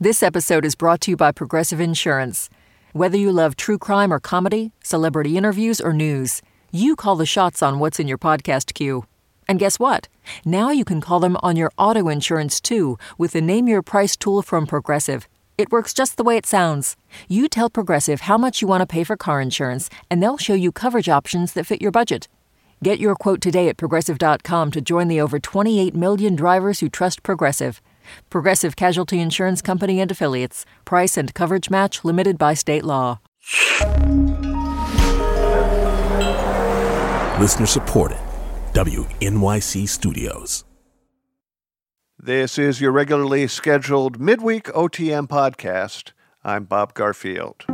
This episode is brought to you by Progressive Insurance. Whether you love true crime or comedy, celebrity interviews or news, you call the shots on what's in your podcast queue. And guess what? Now you can call them on your auto insurance too with the Name Your Price tool from Progressive. It works just the way it sounds. You tell Progressive how much you want to pay for car insurance, and they'll show you coverage options that fit your budget. Get your quote today at Progressive.com to join the over 28 million drivers who trust Progressive. Progressive Casualty Insurance Company and Affiliates. Price and coverage match limited by state law. Listener supported. WNYC Studios. This is your regularly scheduled midweek OTM podcast. I'm Bob Garfield.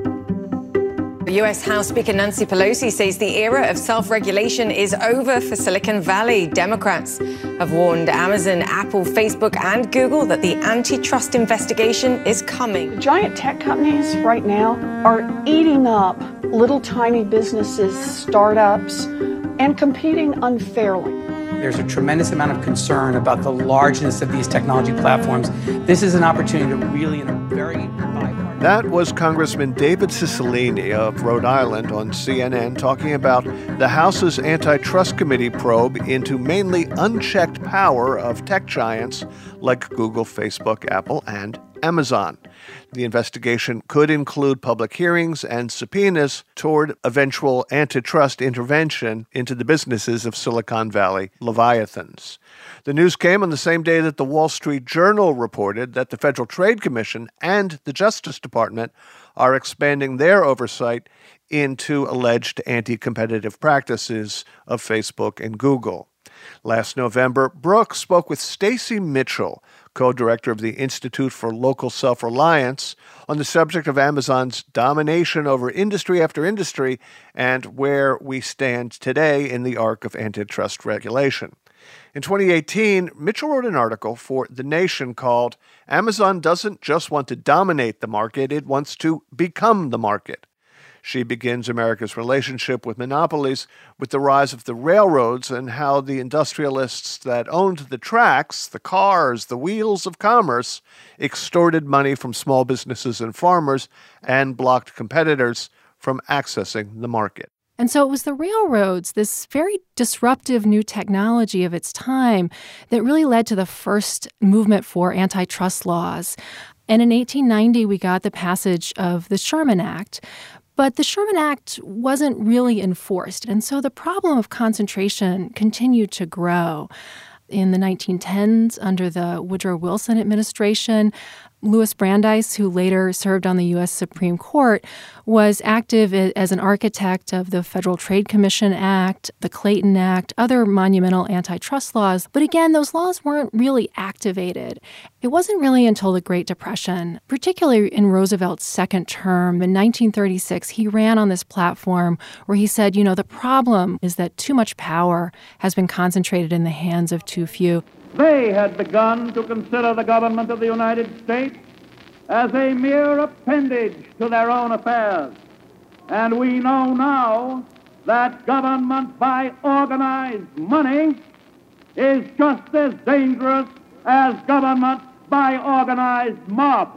U.S. House Speaker Nancy Pelosi says the era of self-regulation is over for Silicon Valley. Democrats have warned Amazon, Apple, Facebook, and Google that the antitrust investigation is coming. Giant tech companies right now are eating up little tiny businesses, startups, and competing unfairly. There's a tremendous amount of concern about the largeness of these technology platforms. This is an opportunity to really, in a very bipartisan... That was Congressman David Cicilline of Rhode Island on CNN talking about the House's Antitrust Committee probe into mainly unchecked power of tech giants like Google, Facebook, Apple, and Amazon. The investigation could include public hearings and subpoenas toward eventual antitrust intervention into the businesses of Silicon Valley leviathans. The news came on the same day that the Wall Street Journal reported that the Federal Trade Commission and the Justice Department are expanding their oversight into alleged anti-competitive practices of Facebook and Google. Last November, Brooke spoke with Stacy Mitchell, co-director of the Institute for Local Self-Reliance, on the subject of Amazon's domination over industry after industry and where we stand today in the arc of antitrust regulation. In 2018, Mitchell wrote an article for The Nation called "Amazon Doesn't Just Want to Dominate the Market, It Wants to Become the Market." She begins America's relationship with monopolies with the rise of the railroads and how the industrialists that owned the tracks, the cars, the wheels of commerce, extorted money from small businesses and farmers and blocked competitors from accessing the market. And so it was the railroads, this very disruptive new technology of its time, that really led to the first movement for antitrust laws. And in 1890, we got the passage of the Sherman Act. But the Sherman Act wasn't really enforced, and so the problem of concentration continued to grow. In the 1910s, under the Woodrow Wilson administration, Louis Brandeis, who later served on the U.S. Supreme Court, was active as an architect of the Federal Trade Commission Act, the Clayton Act, other monumental antitrust laws. But again, those laws weren't really activated. It wasn't really until the Great Depression, particularly in Roosevelt's second term, in 1936, he ran on this platform where he said, the problem is that too much power has been concentrated in the hands of too few. They had begun to consider the government of the United States as a mere appendage to their own affairs. And we know now that government by organized money is just as dangerous as government by organized mob.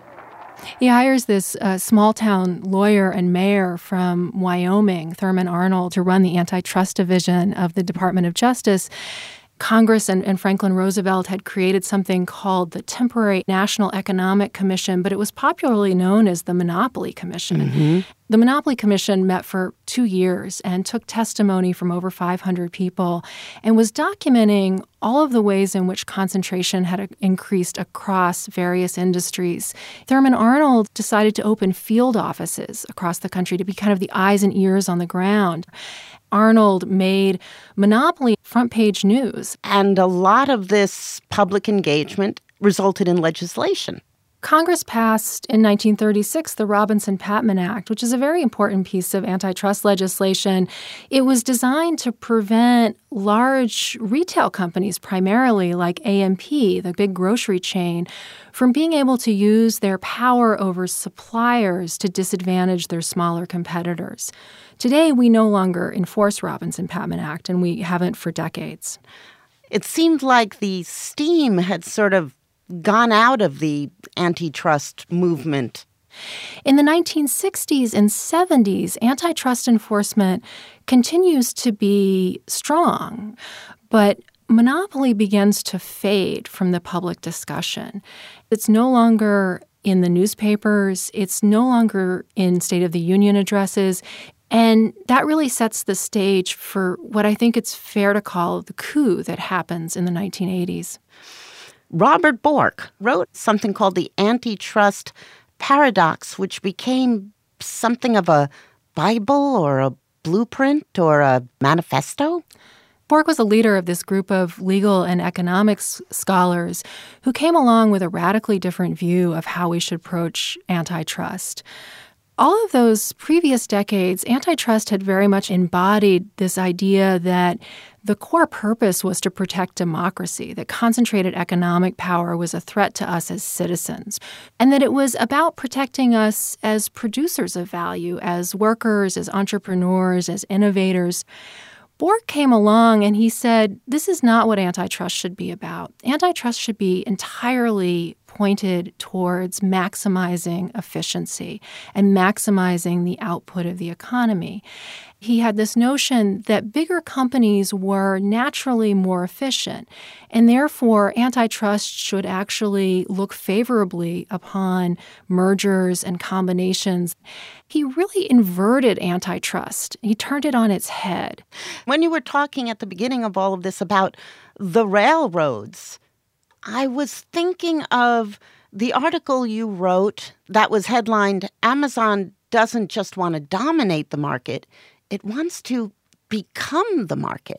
He hires this small-town lawyer and mayor from Wyoming, Thurman Arnold, to run the antitrust division of the Department of Justice. Congress and Franklin Roosevelt had created something called the Temporary National Economic Commission, but it was popularly known as the Monopoly Commission. Mm-hmm. The Monopoly Commission met for 2 years and took testimony from over 500 people and was documenting all of the ways in which concentration had increased across various industries. Thurman Arnold decided to open field offices across the country to be kind of the eyes and ears on the ground. Arnold made monopoly front-page news. And a lot of this public engagement resulted in legislation. Congress passed in 1936 the Robinson-Patman Act, which is a very important piece of antitrust legislation. It was designed to prevent large retail companies, primarily like A&P, the big grocery chain, from being able to use their power over suppliers to disadvantage their smaller competitors. Today, we no longer enforce Robinson-Patman Act, and we haven't for decades. It seemed like the steam had sort of gone out of the antitrust movement? In the 1960s and 70s, antitrust enforcement continues to be strong, but monopoly begins to fade from the public discussion. It's no longer in the newspapers. It's no longer in State of the Union addresses. And that really sets the stage for what I think it's fair to call the coup that happens in the 1980s. Robert Bork wrote something called the Antitrust Paradox, which became something of a Bible or a blueprint or a manifesto. Bork was a leader of this group of legal and economics scholars who came along with a radically different view of how we should approach antitrust. All of those previous decades, antitrust had very much embodied this idea that the core purpose was to protect democracy, that concentrated economic power was a threat to us as citizens, and that it was about protecting us as producers of value, as workers, as entrepreneurs, as innovators. Bork came along and he said, this is not what antitrust should be about. Antitrust should be entirely pointed towards maximizing efficiency and maximizing the output of the economy. He had this notion that bigger companies were naturally more efficient, and therefore antitrust should actually look favorably upon mergers and combinations. He really inverted antitrust. He turned it on its head. When you were talking at the beginning of all of this about the railroads, I was thinking of the article you wrote that was headlined, "Amazon doesn't just want to dominate the market, it wants to become the market."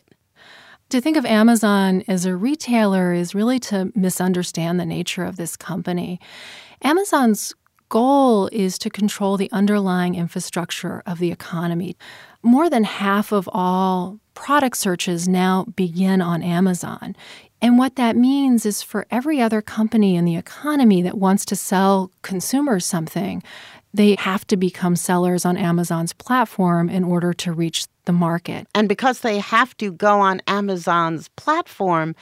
To think of Amazon as a retailer is really to misunderstand the nature of this company. Amazon's goal is to control the underlying infrastructure of the economy. More than half of all product searches now begin on Amazon. And what that means is for every other company in the economy that wants to sell consumers something, they have to become sellers on Amazon's platform in order to reach the market. And because they have to go on Amazon's platform,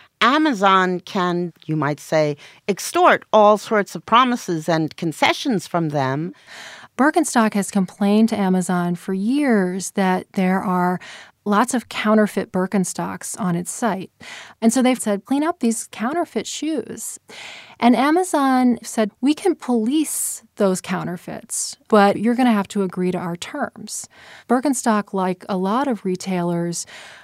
Amazon can, you might say, extort all sorts of promises and concessions from them. Birkenstock has complained to Amazon for years that there are lots of counterfeit Birkenstocks on its site. And so they've said, clean up these counterfeit shoes. And Amazon said, we can police those counterfeits, but you're going to have to agree to our terms. Birkenstock, like a lot of retailers,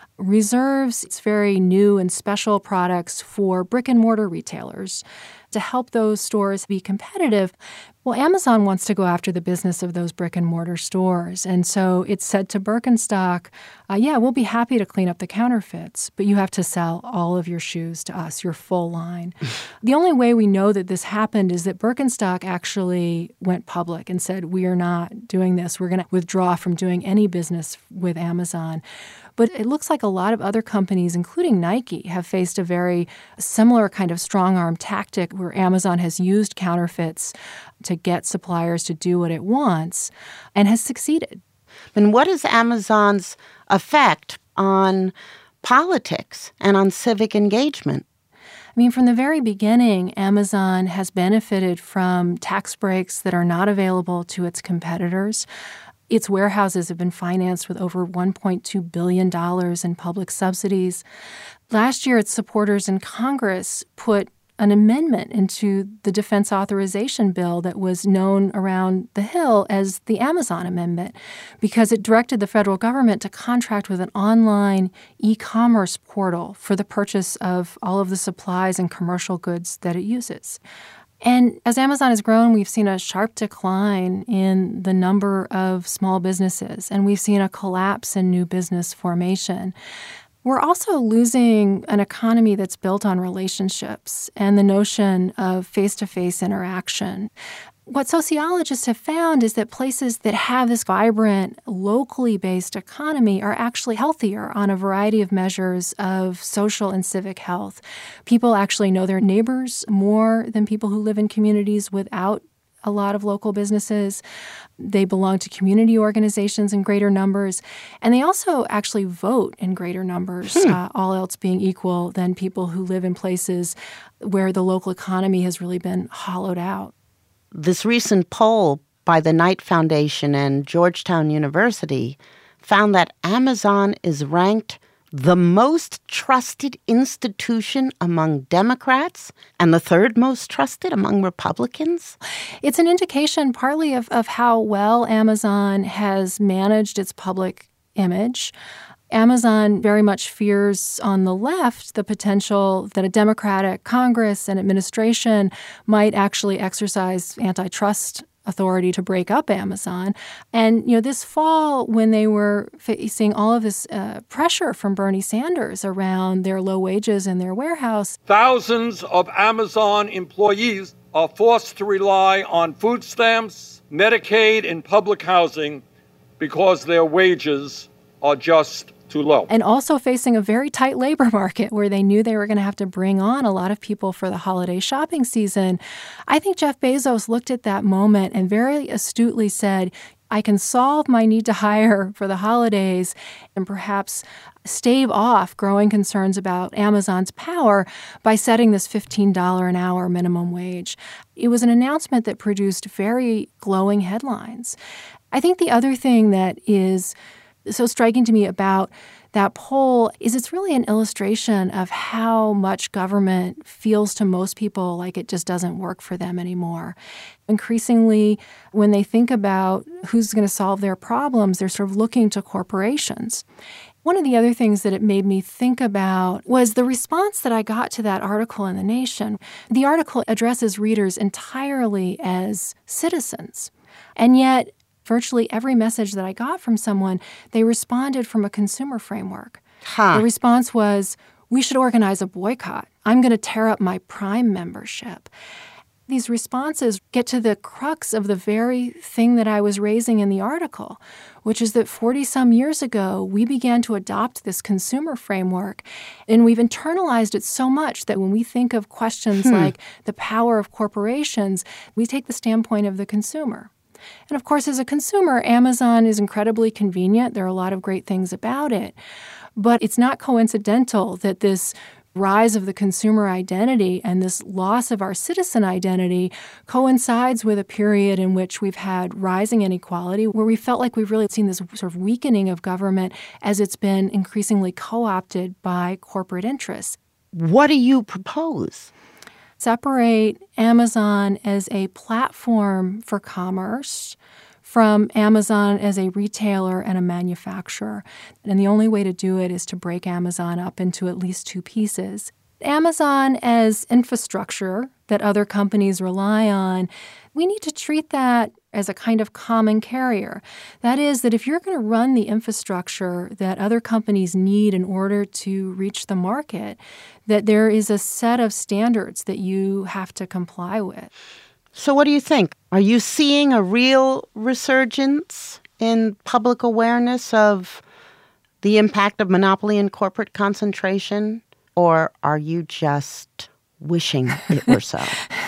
reserves its very new and special products for brick-and-mortar retailers to help those stores be competitive. Well, Amazon wants to go after the business of those brick-and-mortar stores. And so it said to Birkenstock, yeah, we'll be happy to clean up the counterfeits, but you have to sell all of your shoes to us, your full line. The only way we know that this happened is that Birkenstock actually went public and said, we are not doing this. We're going to withdraw from doing any business with Amazon. But it looks like a lot of other companies, including Nike, have faced a very similar kind of strong-arm tactic where Amazon has used counterfeits to get suppliers to do what it wants and has succeeded. And what is Amazon's effect on politics and on civic engagement? I mean, from the very beginning, Amazon has benefited from tax breaks that are not available to its competitors. Its warehouses have been financed with over $1.2 billion in public subsidies. Last year, its supporters in Congress put an amendment into the defense authorization bill that was known around the Hill as the Amazon Amendment because it directed the federal government to contract with an online e-commerce portal for the purchase of all of the supplies and commercial goods that it uses. And as Amazon has grown, we've seen a sharp decline in the number of small businesses, and we've seen a collapse in new business formation. We're also losing an economy that's built on relationships and the notion of face-to-face interaction. What sociologists have found is that places that have this vibrant, locally based economy are actually healthier on a variety of measures of social and civic health. People actually know their neighbors more than people who live in communities without a lot of local businesses. They belong to community organizations in greater numbers. And they also actually vote in greater numbers, all else being equal, than people who live in places where the local economy has really been hollowed out. This recent poll by the Knight Foundation and Georgetown University found that Amazon is ranked the most trusted institution among Democrats and the third most trusted among Republicans? It's an indication partly of how well Amazon has managed its public image. Amazon very much fears on the left the potential that a Democratic Congress and administration might actually exercise antitrust authority to break up Amazon. And, this fall, when they were facing all of this pressure from Bernie Sanders around their low wages in their warehouse, thousands of Amazon employees are forced to rely on food stamps, Medicaid, and public housing because their wages are just too low. And also facing a very tight labor market where they knew they were going to have to bring on a lot of people for the holiday shopping season. I think Jeff Bezos looked at that moment and very astutely said, I can solve my need to hire for the holidays and perhaps stave off growing concerns about Amazon's power by setting this $15 an hour minimum wage. It was an announcement that produced very glowing headlines. I think the other thing that is so striking to me about that poll is it's really an illustration of how much government feels to most people like it just doesn't work for them anymore. Increasingly, when they think about who's going to solve their problems, they're sort of looking to corporations. One of the other things that it made me think about was the response that I got to that article in The Nation. The article addresses readers entirely as citizens, and yet virtually every message that I got from someone, they responded from a consumer framework. The response was, we should organize a boycott. I'm going to tear up my Prime membership. These responses get to the crux of the very thing that I was raising in the article, which is that 40-some years ago, we began to adopt this consumer framework, and we've internalized it so much that when we think of questions like the power of corporations, we take the standpoint of the consumer. And of course, as a consumer, Amazon is incredibly convenient. There are a lot of great things about it. But it's not coincidental that this rise of the consumer identity and this loss of our citizen identity coincides with a period in which we've had rising inequality, where we felt like we've really seen this sort of weakening of government as it's been increasingly co-opted by corporate interests. What do you propose? Separate Amazon as a platform for commerce from Amazon as a retailer and a manufacturer. And the only way to do it is to break Amazon up into at least two pieces. Amazon as infrastructure that other companies rely on, we need to treat that as a kind of common carrier. That is, that if you're going to run the infrastructure that other companies need in order to reach the market, that there is a set of standards that you have to comply with. So what do you think? Are you seeing a real resurgence in public awareness of the impact of monopoly and corporate concentration? Or are you just wishing it were so?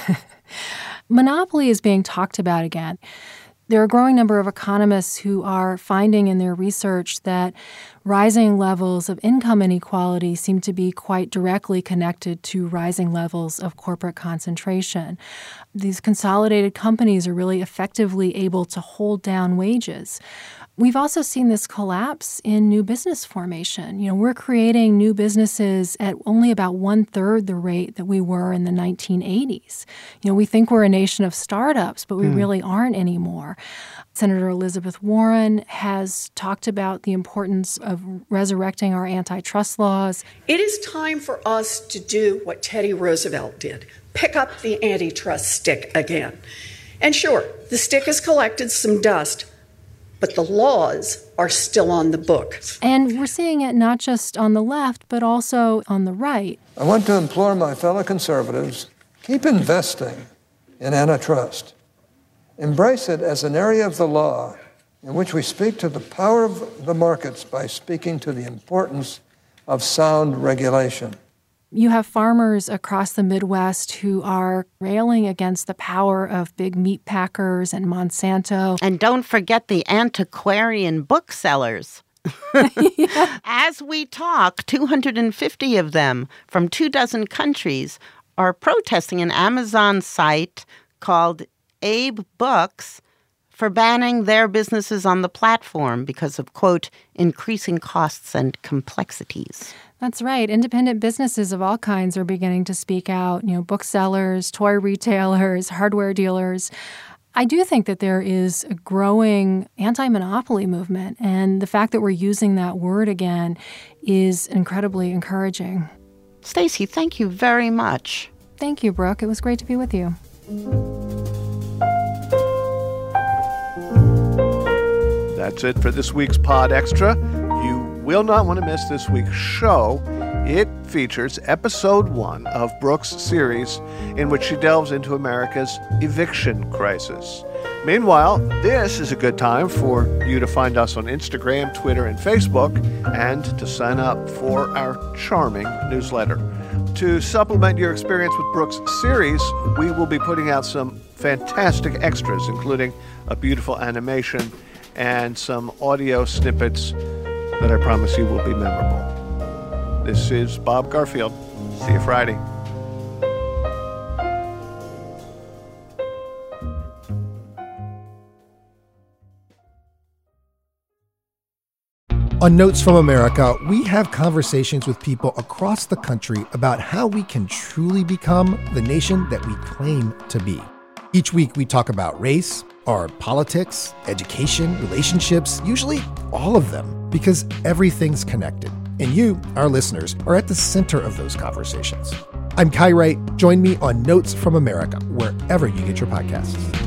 Monopoly is being talked about again. There are a growing number of economists who are finding in their research that rising levels of income inequality seem to be quite directly connected to rising levels of corporate concentration. These consolidated companies are really effectively able to hold down wages. We've also seen this collapse in new business formation. We're creating new businesses at only about 1/3 the rate that we were in the 1980s. We think we're a nation of startups, but we really aren't anymore. Senator Elizabeth Warren has talked about the importance of resurrecting our antitrust laws. It is time for us to do what Teddy Roosevelt did, pick up the antitrust stick again. And sure, the stick has collected some dust, but the laws are still on the books. And we're seeing it not just on the left, but also on the right. I want to implore my fellow conservatives, keep investing in antitrust. Embrace it as an area of the law in which we speak to the power of the markets by speaking to the importance of sound regulation. You have farmers across the Midwest who are railing against the power of big meat packers and Monsanto. And don't forget the antiquarian booksellers. As we talk, 250 of them from 24 countries are protesting an Amazon site called Abe Books for banning their businesses on the platform because of, quote, increasing costs and complexities. That's right. Independent businesses of all kinds are beginning to speak out, booksellers, toy retailers, hardware dealers. I do think that there is a growing anti-monopoly movement, and the fact that we're using that word again is incredibly encouraging. Stacey, thank you very much. Thank you, Brooke. It was great to be with you. That's it for this week's Pod Extra. You will not want to miss this week's show. It features episode 1 of Brooke's series in which she delves into America's eviction crisis. Meanwhile, this is a good time for you to find us on Instagram, Twitter, and Facebook, and to sign up for our charming newsletter. To supplement your experience with Brooke's series, we will be putting out some fantastic extras, including a beautiful animation and some audio snippets that I promise you will be memorable. This is Bob Garfield. See you Friday. On Notes from America, we have conversations with people across the country about how we can truly become the nation that we claim to be. Each week, we talk about race, our politics, education, relationships, usually all of them, because everything's connected. And you, our listeners, are at the center of those conversations. I'm Kai Wright. Join me on Notes from America, wherever you get your podcasts.